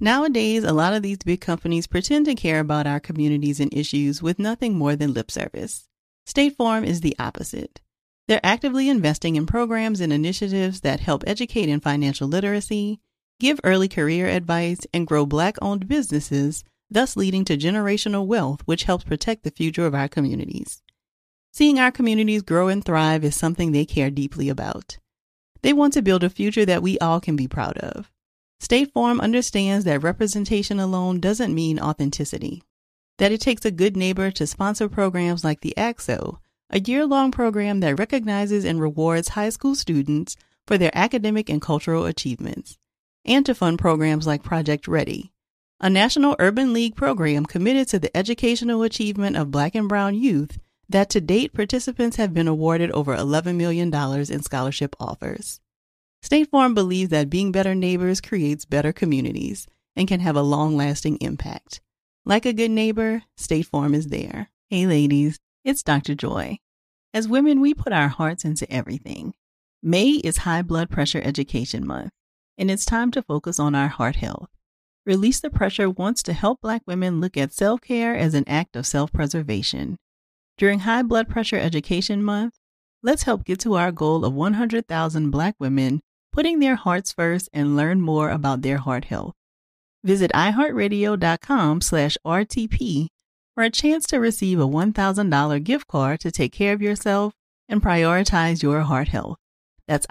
Nowadays, a lot of these big companies pretend to care about our communities and issues with nothing more than lip service. State Farm is the opposite. They're actively investing in programs and initiatives that help educate in financial literacy, give early career advice, and grow Black-owned businesses, thus leading to generational wealth, which helps protect the future of our communities. Seeing our communities grow and thrive is something they care deeply about. They want to build a future that we all can be proud of. State Farm understands that representation alone doesn't mean authenticity, that it takes a good neighbor to sponsor programs like the ACT-SO, a year-long program that recognizes and rewards high school students for their academic and cultural achievements, and to fund programs like Project Ready, a National Urban League program committed to the educational achievement of Black and Brown youth that to date participants have been awarded over $11 million in scholarship offers. State Farm believes that being better neighbors creates better communities and can have a long-lasting impact. Like a good neighbor, State Farm is there. Hey ladies, it's Dr. Joy. As women, we put our hearts into everything. May is High Blood Pressure Education Month, and it's time to focus on our heart health. Release the Pressure wants to help Black women look at self-care as an act of self-preservation. During High Blood Pressure Education Month, let's help get to our goal of 100,000 Black women putting their hearts first and learn more about their heart health. Visit iHeartRadio.com/RTP for a chance to receive a $1,000 gift card to take care of yourself and prioritize your heart health. That's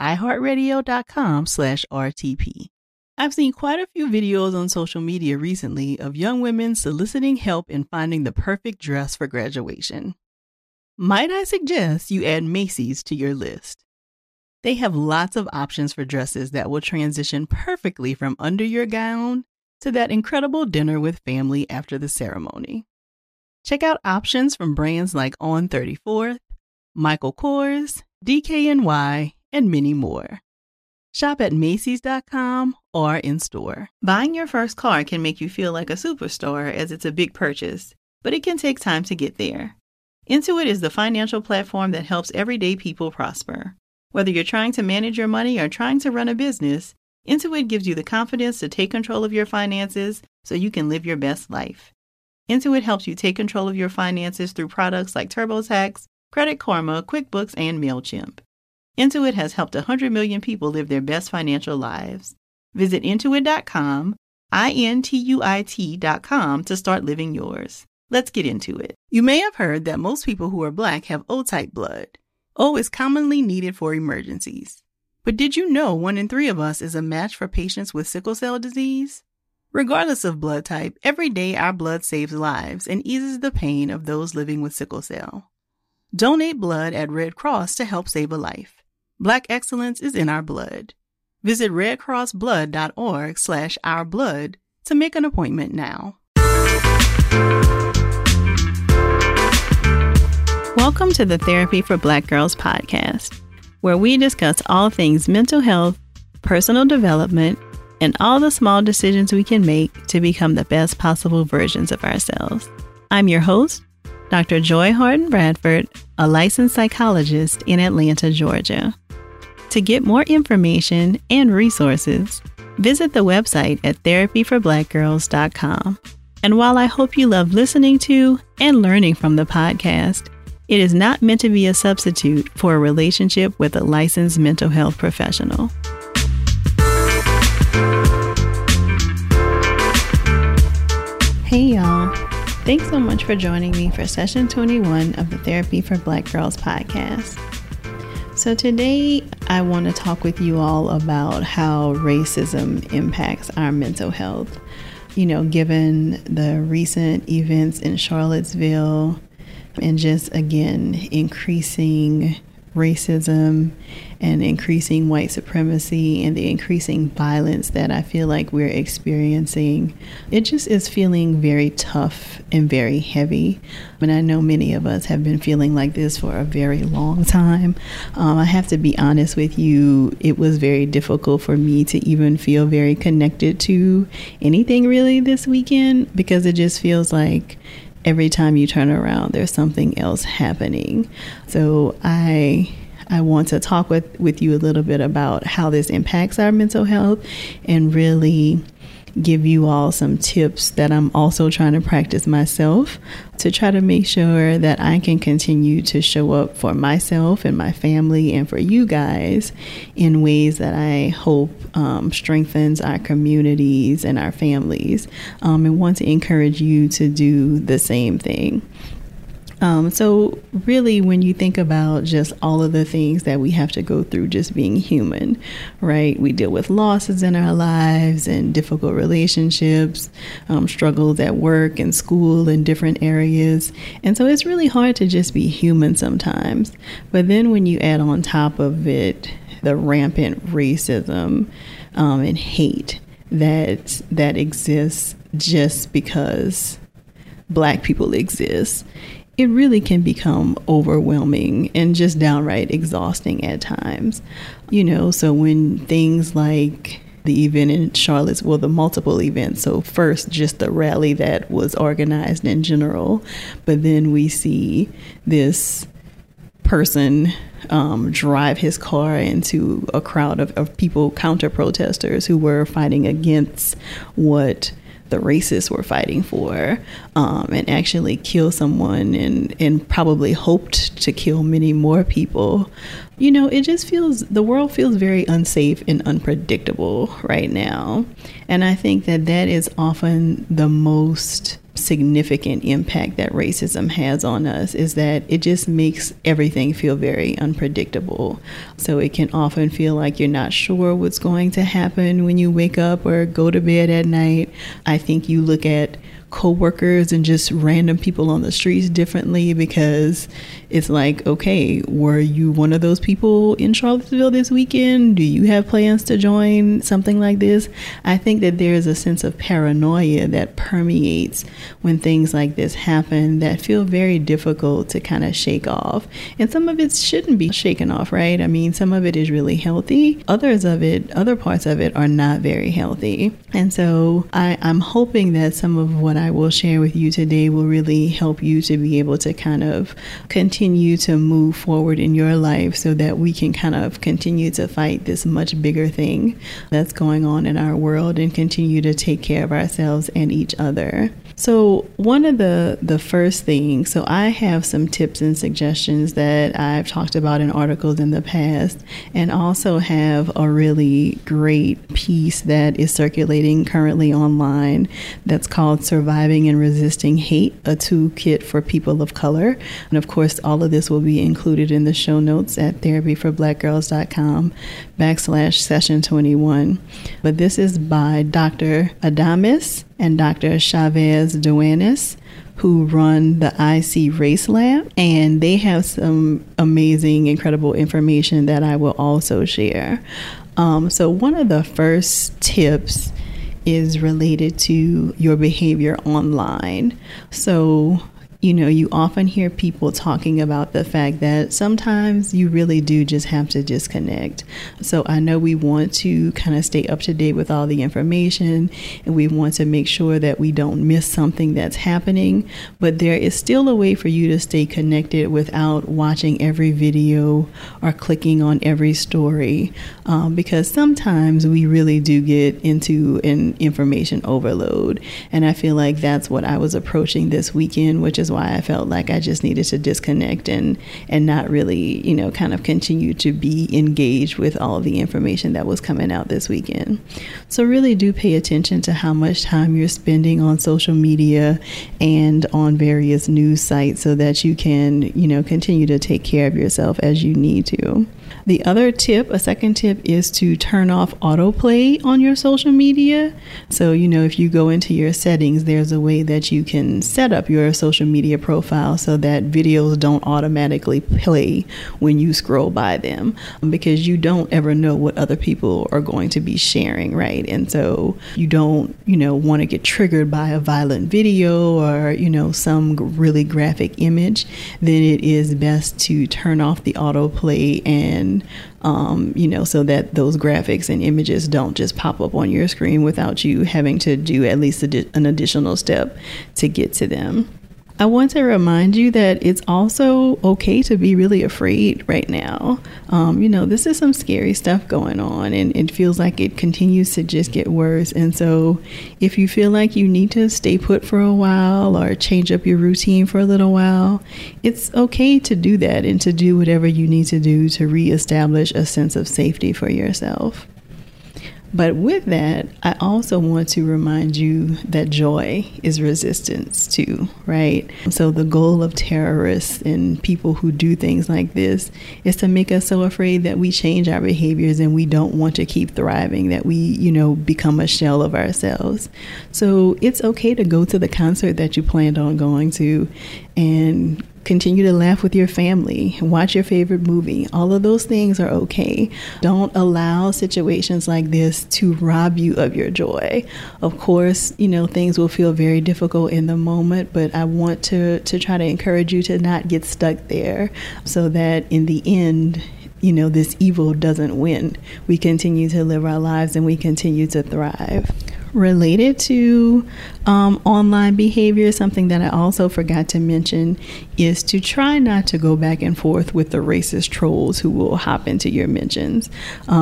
iHeartRadio.com/RTP. I've seen quite a few videos on social media recently of young women soliciting help in finding the perfect dress for graduation. Might I suggest you add Macy's to your list? They have lots of options for dresses that will transition perfectly from under your gown to that incredible dinner with family after the ceremony. Check out options from brands like On 34th, Michael Kors, DKNY, and many more. Shop at Macy's.com or in-store. Buying your first car can make you feel like a superstar as it's a big purchase, but it can take time to get there. Intuit is the financial platform that helps everyday people prosper. Whether you're trying to manage your money or trying to run a business, Intuit gives you the confidence to take control of your finances so you can live your best life. Intuit helps you take control of your finances through products like TurboTax, Credit Karma, QuickBooks, and MailChimp. Intuit has helped 100 million people live their best financial lives. Visit Intuit.com, Intuit.com to start living yours. Let's get into it. You may have heard that most people who are Black have O-type blood. O is commonly needed for emergencies. But did you know 1 in 3 of us is a match for patients with sickle cell disease? Regardless of blood type, every day our blood saves lives and eases the pain of those living with sickle cell. Donate blood at Red Cross to help save a life. Black excellence is in our blood. Visit redcrossblood.org/ourblood to make an appointment now. Welcome to the Therapy for Black Girls podcast, where we discuss all things mental health, personal development, and all the small decisions we can make to become the best possible versions of ourselves. I'm your host, Dr. Joy Harden Bradford, a licensed psychologist in Atlanta, Georgia. To get more information and resources, visit the website at therapyforblackgirls.com. And while I hope you love listening to and learning from the podcast, it is not meant to be a substitute for a relationship with a licensed mental health professional. Hey y'all, thanks so much for joining me for session 21 of the Therapy for Black Girls podcast. So today I want to talk with you all about how racism impacts our mental health. You know, given the recent events in Charlottesville and just, again, increasing racism and increasing white supremacy and the increasing violence that I feel like we're experiencing, it just is feeling very tough and very heavy. And I know many of us have been feeling like this for a very long time. I have to be honest with you, it was very difficult for me to even feel very connected to anything really this weekend, because it just feels like every time you turn around, there's something else happening. So I want to talk with you a little bit about how this impacts our mental health and really give you all some tips that I'm also trying to practice myself to try to make sure that I can continue to show up for myself and my family and for you guys in ways that I hope strengthens our communities and our families, and want to encourage you to do the same thing. So really, when you think about just all of the things that we have to go through just being human, right? We deal with losses in our lives and difficult relationships, struggles at work and school in different areas. And so it's really hard to just be human sometimes. But then when you add on top of it the rampant racism and hate that exists just because Black people exist, it really can become overwhelming and just downright exhausting at times. So when things like the event in Charlottesville, the multiple events, so first just the rally that was organized in general, but then we see this person drive his car into a crowd of people, counter-protesters who were fighting against what the racists were fighting for, and actually kill someone and probably hoped to kill many more people. It just the world feels very unsafe and unpredictable right now. And I think that is often the most significant impact that racism has on us, is that it just makes everything feel very unpredictable. So it can often feel like you're not sure what's going to happen when you wake up or go to bed at night. I think you look at coworkers and just random people on the streets differently, because it's like, okay, were you one of those people in Charlottesville this weekend? Do you have plans to join something like this? I think that there's a sense of paranoia that permeates when things like this happen that feel very difficult to kind of shake off. And some of it shouldn't be shaken off, right? I mean, some of it is really healthy. Other parts of it are not very healthy. And so I'm hoping that some of what I will share with you today will really help you to be able to kind of continue to move forward in your life, so that we can kind of continue to fight this much bigger thing that's going on in our world and continue to take care of ourselves and each other. So one of the first things, so I have some tips and suggestions that I've talked about in articles in the past, and also have a really great piece that is circulating currently online that's called Surviving and Resisting Hate, a toolkit for people of color. And of course, all of this will be included in the show notes at therapyforblackgirls.com/session21. But this is by Dr. Adamus and Dr. Chavez Duanes, who run the IC Race Lab, and they have some amazing, incredible information that I will also share. So one of the first tips is related to your behavior online. So you often hear people talking about the fact that sometimes you really do just have to disconnect. So I know we want to kind of stay up to date with all the information, and we want to make sure that we don't miss something that's happening, but there is still a way for you to stay connected without watching every video or clicking on every story, because sometimes we really do get into an information overload. And I feel like that's what I was approaching this weekend, which is why I felt like I just needed to disconnect and not really, kind of continue to be engaged with all of the information that was coming out this weekend. So really do pay attention to how much time you're spending on social media and on various news sites, so that you can, continue to take care of yourself as you need to. The other tip, a second tip, is to turn off autoplay on your social media. So, if you go into your settings, there's a way that you can set up your social media profile so that videos don't automatically play when you scroll by them, because you don't ever know what other people are going to be sharing, right? And so you don't, want to get triggered by a violent video or, some really graphic image. Then it is best to turn off the autoplay and so that those graphics and images don't just pop up on your screen without you having to do at least an additional step to get to them. I want to remind you that it's also okay to be really afraid right now. This is some scary stuff going on, and it feels like it continues to just get worse. And so if you feel like you need to stay put for a while or change up your routine for a little while, it's okay to do that and to do whatever you need to do to reestablish a sense of safety for yourself. But with that, I also want to remind you that joy is resistance too, right? So the goal of terrorists and people who do things like this is to make us so afraid that we change our behaviors and we don't want to keep thriving, that we, become a shell of ourselves. So it's okay to go to the concert that you planned on going to and continue to laugh with your family, watch your favorite movie. All of those things are okay. Don't allow situations like this to rob you of your joy. Of course, things will feel very difficult in the moment, but I want to try to encourage you to not get stuck there so that in the end, this evil doesn't win. We continue to live our lives and we continue to thrive. Related to online behavior, something that I also forgot to mention is to try not to go back and forth with the racist trolls who will hop into your mentions.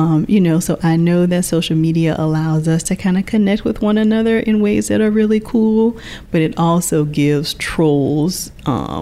So I know that social media allows us to kind of connect with one another in ways that are really cool, but it also gives trolls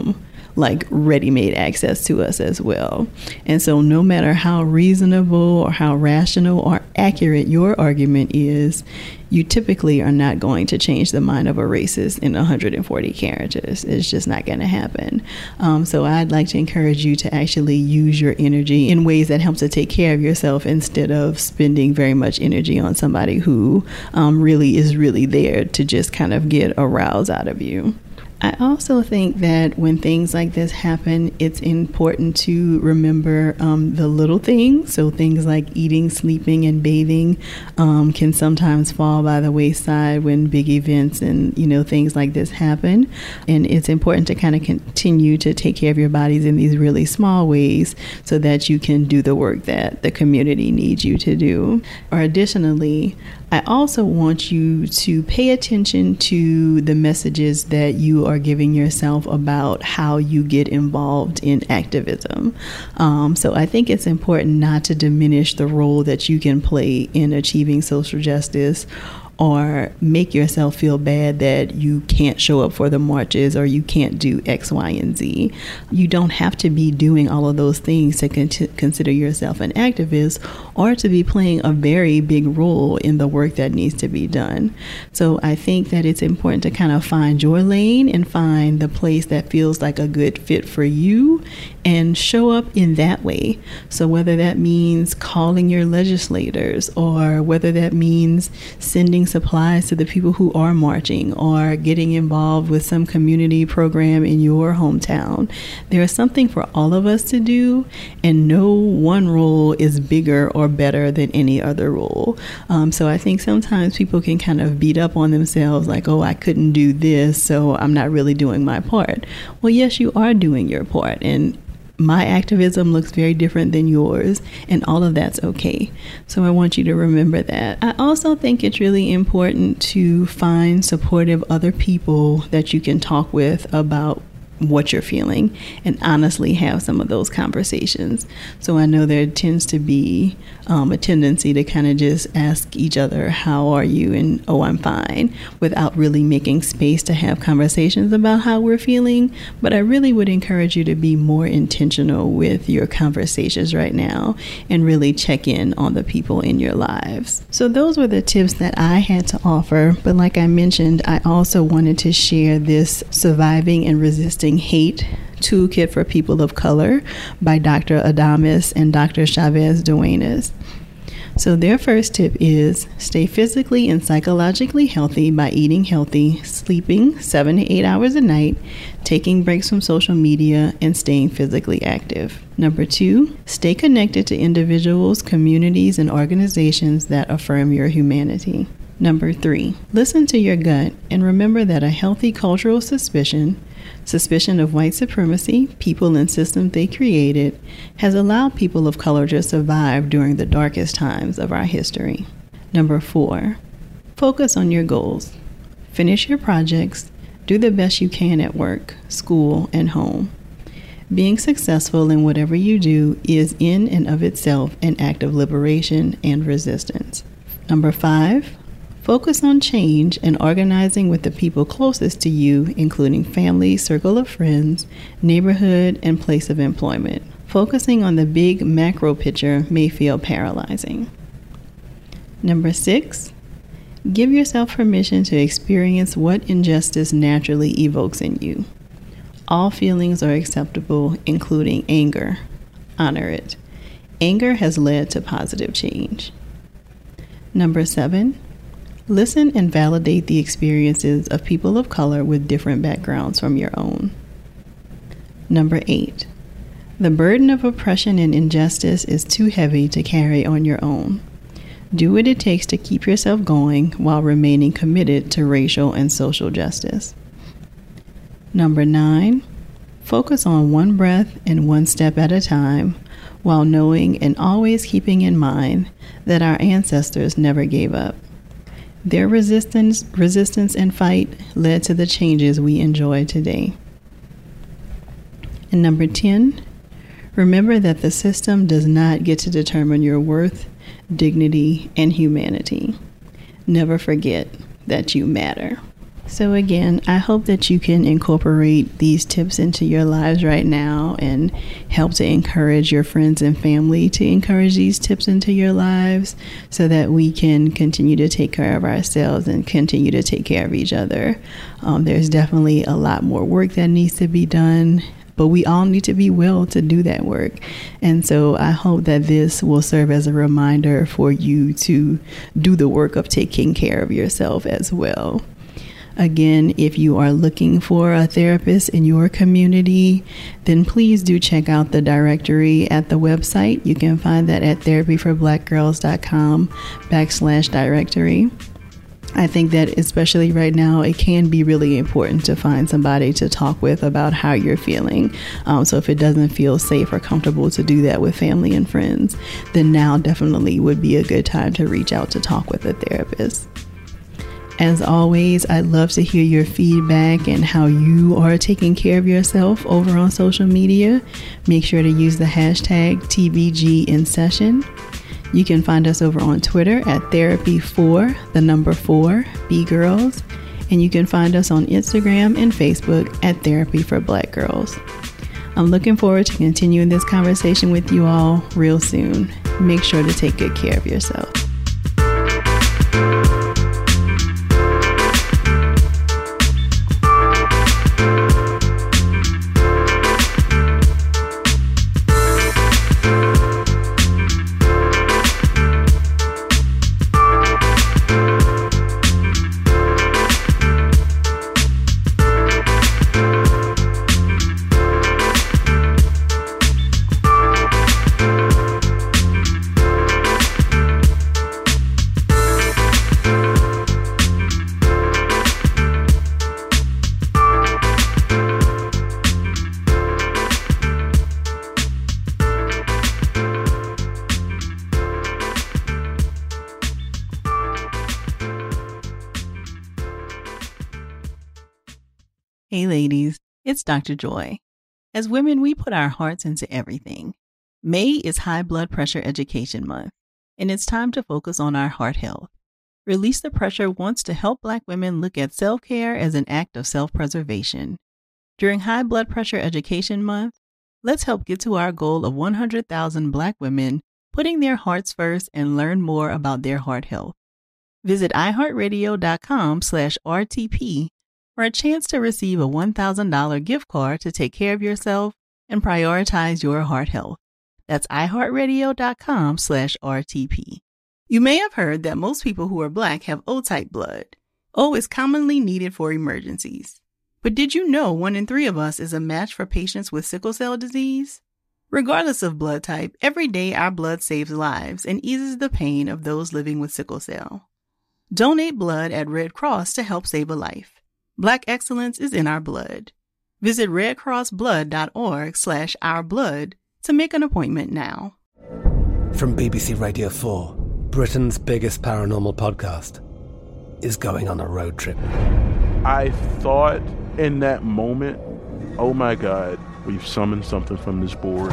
ready-made access to us as well. And so no matter how reasonable or how rational or accurate your argument is, you typically are not going to change the mind of a racist in 140 characters. It's just not going to happen. So I'd like to encourage you to actually use your energy in ways that help to take care of yourself instead of spending very much energy on somebody who really is there to just kind of get a rouse out of you. I also think that when things like this happen, it's important to remember the little things. So things like eating, sleeping, and bathing can sometimes fall by the wayside when big events and, things like this happen. And it's important to kind of continue to take care of your bodies in these really small ways so that you can do the work that the community needs you to do. Or additionally, I also want you to pay attention to the messages that you are giving yourself about how you get involved in activism. So I think it's important not to diminish the role that you can play in achieving social justice or make yourself feel bad that you can't show up for the marches or you can't do X, Y, and Z. You don't have to be doing all of those things to consider yourself an activist or to be playing a very big role in the work that needs to be done. So I think that it's important to kind of find your lane and find the place that feels like a good fit for you and show up in that way. So whether that means calling your legislators or whether that means sending supplies to the people who are marching or getting involved with some community program in your hometown. There is something for all of us to do, and no one role is bigger or better than any other role. So I think sometimes people can kind of beat up on themselves like, oh, I couldn't do this, so I'm not really doing my part. Well, yes, you are doing your part, and my activism looks very different than yours, and all of that's okay. So I want you to remember that. I also think it's really important to find supportive other people that you can talk with about what you're feeling and honestly have some of those conversations. So I know there tends to be a tendency to kind of just ask each other, how are you? And, oh, I'm fine, without really making space to have conversations about how we're feeling. But I really would encourage you to be more intentional with your conversations right now and really check in on the people in your lives. So those were the tips that I had to offer. But like I mentioned, I also wanted to share this Surviving and Resisting Hate Toolkit for People of Color by Dr. Adamus and Dr. Chavez Duenas. So their first tip is stay physically and psychologically healthy by eating healthy, sleeping 7 to 8 hours a night, taking breaks from social media, and staying physically active. Number 2, stay connected to individuals, communities, and organizations that affirm your humanity. Number 3, listen to your gut and remember that a healthy cultural suspicion of white supremacy, people and systems they created, has allowed people of color to survive during the darkest times of our history. Number 4, focus on your goals. Finish your projects, Do the best you can at work, school, and home. Being successful in whatever you do is in and of itself an act of liberation and resistance. Number 5, focus on change and organizing with the people closest to you, including family, circle of friends, neighborhood, and place of employment. Focusing on the big macro picture may feel paralyzing. Number 6, give yourself permission to experience what injustice naturally evokes in you. All feelings are acceptable, including anger. Honor it. Anger has led to positive change. Number 7, listen and validate the experiences of people of color with different backgrounds from your own. Number 8, the burden of oppression and injustice is too heavy to carry on your own. Do what it takes to keep yourself going while remaining committed to racial and social justice. Number 9, focus on one breath and one step at a time while knowing and always keeping in mind that our ancestors never gave up. Their resistance and fight led to the changes we enjoy today. And number 10, remember that the system does not get to determine your worth, dignity, and humanity. Never forget that you matter. So again, I hope that you can incorporate these tips into your lives right now and help to encourage your friends and family to encourage these tips into your lives so that we can continue to take care of ourselves and continue to take care of each other. There's definitely a lot more work that needs to be done, but we all need to be well to do that work. And so I hope that this will serve as a reminder for you to do the work of taking care of yourself as well. Again, if you are looking for a therapist in your community, then please do check out the directory at the website. You can find that at therapyforblackgirls.com/directory. I think that especially right now, it can be really important to find somebody to talk with about how you're feeling. So if it doesn't feel safe or comfortable to do that with family and friends, then now definitely would be a good time to reach out to talk with a therapist. As always, I'd love to hear your feedback and how you are taking care of yourself over on social media. Make sure to use the hashtag TBGInSession. You can find us over on Twitter at Therapy4BGirls, and you can find us on Instagram and Facebook at Therapy for Black Girls. I'm looking forward to continuing this conversation with you all real soon. Make sure to take good care of yourself. Hey ladies, it's Dr. Joy. As women, we put our hearts into everything. May is High Blood Pressure Education Month, and it's time to focus on our heart health. Release the Pressure wants to help Black women look at self-care as an act of self-preservation. During High Blood Pressure Education Month, let's help get to our goal of 100,000 Black women putting their hearts first and learn more about their heart health. Visit iHeartRadio.com/RTP for a chance to receive a $1,000 gift card to take care of yourself and prioritize your heart health. That's iHeartRadio.com/RTP. You may have heard that most people who are Black have O-type blood. O is commonly needed for emergencies. But did you know 1 in 3 of us is a match for patients with sickle cell disease? Regardless of blood type, every day our blood saves lives and eases the pain of those living with sickle cell. Donate blood at Red Cross to help save a life. Black excellence is in our blood. Visit redcrossblood.org/ourblood to make an appointment now. From BBC Radio 4, Britain's biggest paranormal podcast is going on a road trip. I thought in that moment, oh my God, we've summoned something from this board.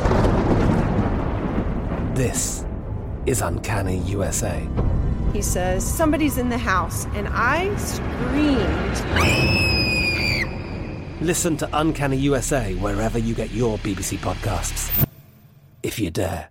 This is Uncanny USA. He says, somebody's in the house, and I screamed. Listen to Uncanny USA wherever you get your BBC podcasts, if you dare.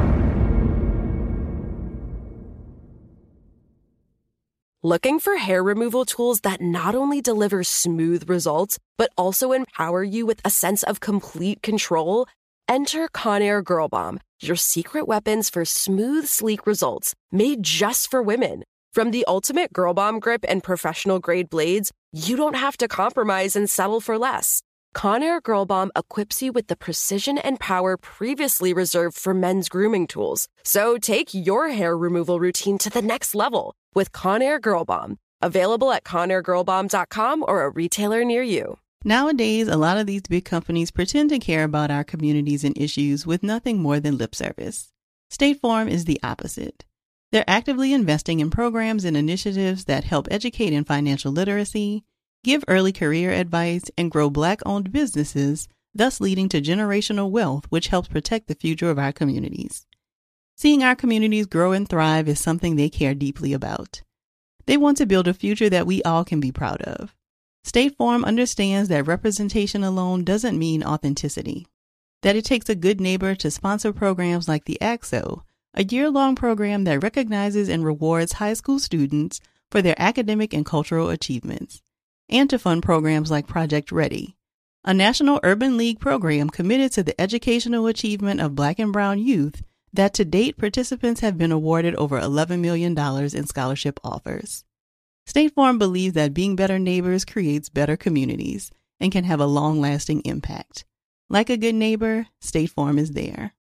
Looking for hair removal tools that not only deliver smooth results, but also empower you with a sense of complete control? Enter Conair Girl Bomb, your secret weapons for smooth, sleek results, made just for women. From the ultimate Girl Bomb grip and professional-grade blades, you don't have to compromise and settle for less. Conair Girl Bomb equips you with the precision and power previously reserved for men's grooming tools. So take your hair removal routine to the next level with Conair Girl Bomb. Available at ConairGirlBomb.com or a retailer near you. Nowadays, a lot of these big companies pretend to care about our communities and issues with nothing more than lip service. State Farm is the opposite. They're actively investing in programs and initiatives that help educate in financial literacy, give early career advice, and grow Black-owned businesses, thus leading to generational wealth, which helps protect the future of our communities. Seeing our communities grow and thrive is something they care deeply about. They want to build a future that we all can be proud of. State Farm understands that representation alone doesn't mean authenticity, that it takes a good neighbor to sponsor programs like the ACT-SO, a year-long program that recognizes and rewards high school students for their academic and cultural achievements, and to fund programs like Project Ready, a national urban league program committed to the educational achievement of Black and Brown youth that to date participants have been awarded over $11 million in scholarship offers. State Farm believes that being better neighbors creates better communities and can have a long-lasting impact. Like a good neighbor, State Farm is there.